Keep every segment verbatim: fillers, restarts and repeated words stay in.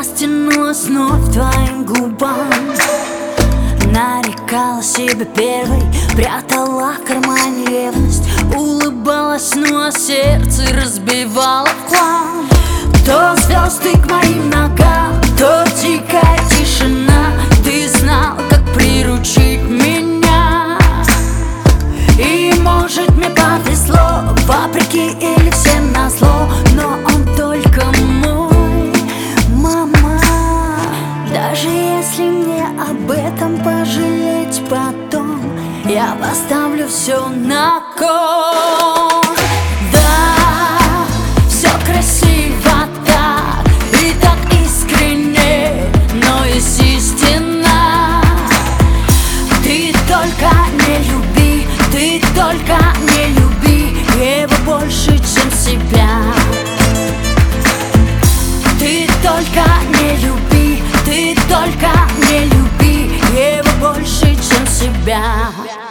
тянулась вновь к твоим губам. Нарекала себя первой, прятала в кармане ревность, улыбалась, ну а сердце разбивала в хлам. То звезды к моим ногам, то дикая тишина. Ты знал, как приручить меня. И может мне повезло, вопреки или всем назло, но он только мой, мама. Даже если мне об этом пожалеть потом, я поставлю все на кон. Да, все красиво так и так искренне, но есть истина. Ты только не люби, ты только не люби его больше, чем себя. Ты только не люби, ты только не люби его больше, чем себя.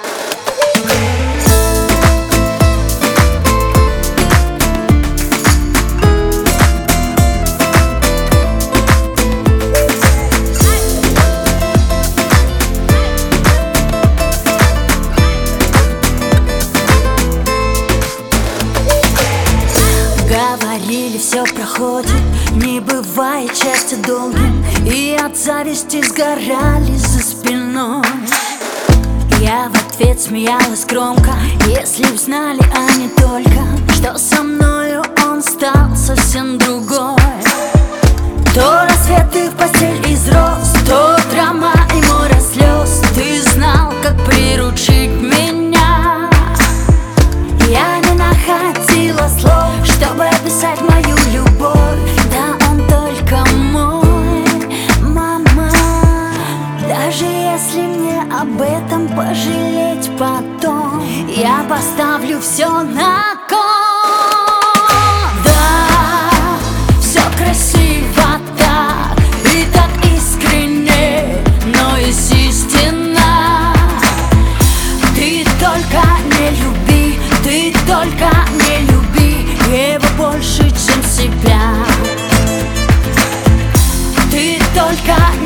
Говорили, все проходит, не бывает счастья долгим, и от зависти сгорали за спиной. Я в ответ смеялась громко, если б знали они только, что со мною он стал совсем другой. То рассвет и в постель из роз, то драма и море слез. Ты знал, как приручить меня. Я не находила слов, чтобы описать мою любовь. Да он только мой, мама. Даже если мне об этом пожалеть потом, я поставлю все на кон. Да, все красиво так и так искренне, но есть истина. Ты только не люби, ты только не люби его больше, чем себя. Ты только